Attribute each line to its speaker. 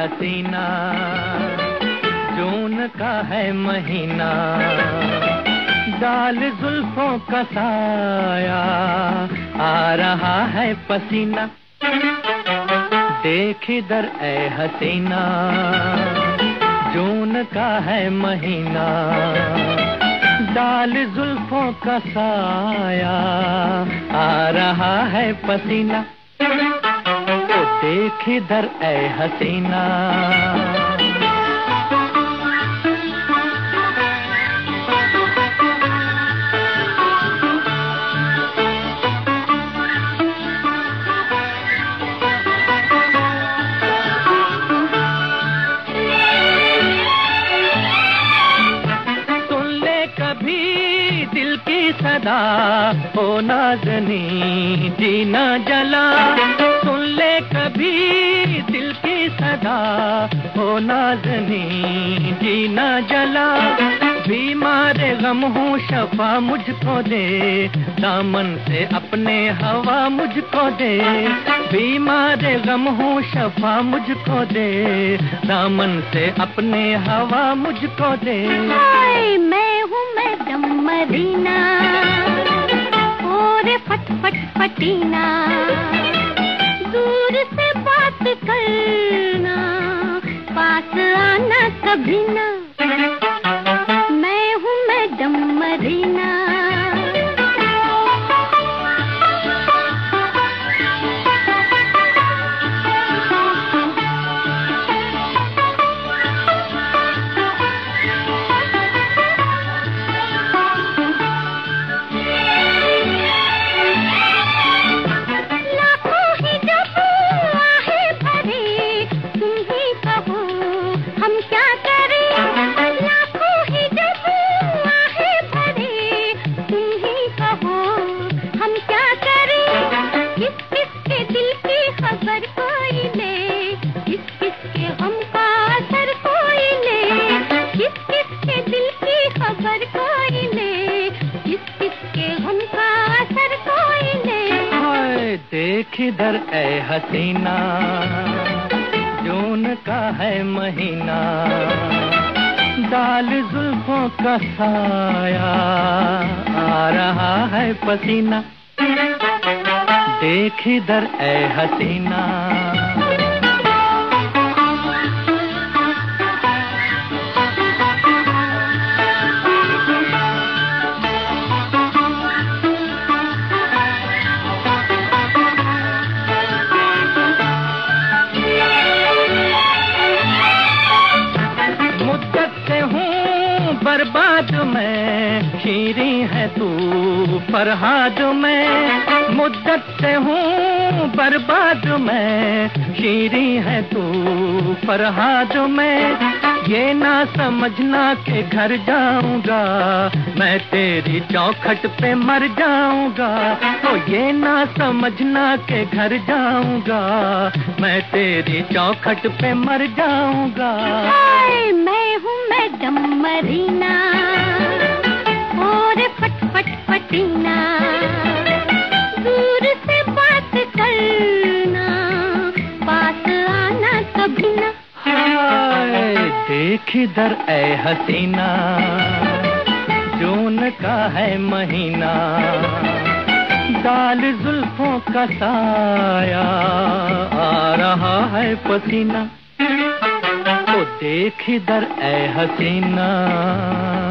Speaker 1: हसीना, जून का है महीना, डाल जुल्फों का साया, आ रहा है पसीना। देख इधर ए हसीना, जून का है महीना, डाल जुल्फों का साया, आ रहा है पसीना। तो देख इधर ए हसीना। सदा हो नाज़नी जीना जला, सुन ले कभी दिल की सदा हो नाज़नी जीना जला। बीमार गम हूँ शफा मुझको दे, दामन से अपने हवा मुझको दे। बीमार गम हूँ शफा मुझको दे, दामन से अपने हवा मुझको दे।
Speaker 2: मैं हूँ मैडम मरीना, और फट फट फटीना, दूर से बात करना, पास आना कभी ना। मैं हूँ मैडम मरीना।
Speaker 1: देख इधर ए हसीना, जून का है महीना, डाल जुल्फों का साया, आ रहा है पसीना। देख इधर ए हसीना। बर्बाद में शीरी है तू फरहाद में, मुद्दत से हूँ बर्बाद में शीरी है तू फरहाद में। ये ना समझना कि घर जाऊंगा मैं तेरी चौखट पे मर जाऊंगा। तो ये ना समझना कि घर जाऊंगा मैं तेरी चौखट पे मर जाऊंगा।
Speaker 2: मैं हूँ मैडम मरीना, और फट फट फटीना, दूर से बात करना, पास आना कभी ना।
Speaker 1: देख इधर ए हसीना, जून का है महीना, डाल जुल्फों का साया, आ रहा है पसीना। तो देख इधर ए हसीना।